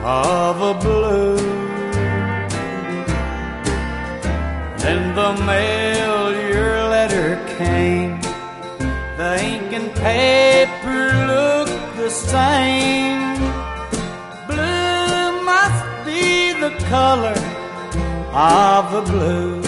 of a blue. In the mail your letter came, the ink and paper looked the same. Blue must be the color of the blue.